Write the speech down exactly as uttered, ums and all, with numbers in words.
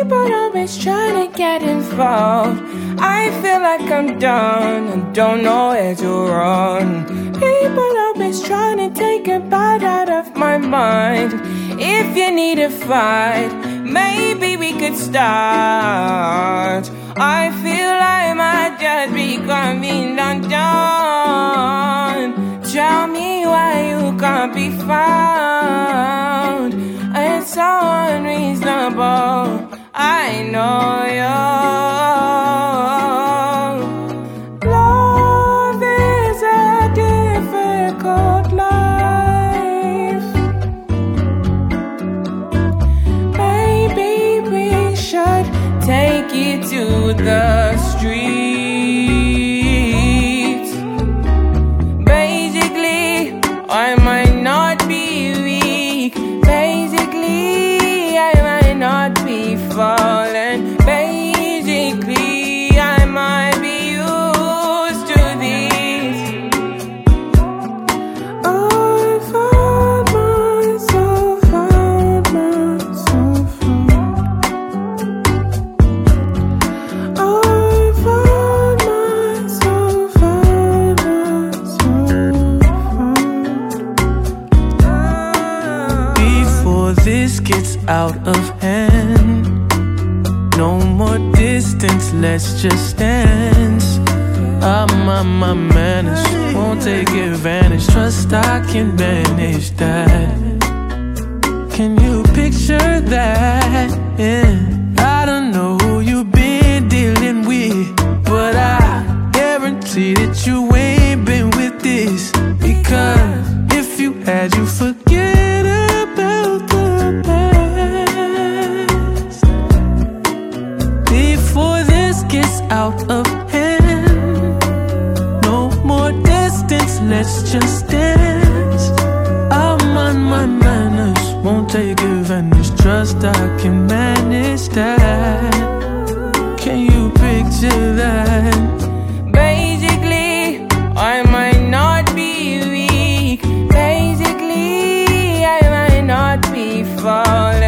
People always trying to get involved. I feel like I'm done and don't know where to run. People always trying to take a bite out of my mind. If you need a fight, maybe we could start. I feel I might just be coming undone. Tell me why you can't be found. It's so unreasonable, I know you. Love is a difficult life. Maybe we should take it to the streets. Basically, I might not be weak. Basically, I might not be falling. Basically, I might be used to this. I found myself, found myself. I found myself, found myself. Before this gets out of hand, no more distance, let's just dance. I'm on my manners, won't take advantage. Trust I can manage that. Can you picture that? Yeah. I don't know who you've been dealing with, but I guarantee that you ain't been with this. Because if you had, you forget about the past. Before this gets out of hand, no more distance, let's just dance. I'm on my manners, won't take advantage. Trust I can manage that. Can you picture that? Basically, I might not be weak. Basically, I might not be falling.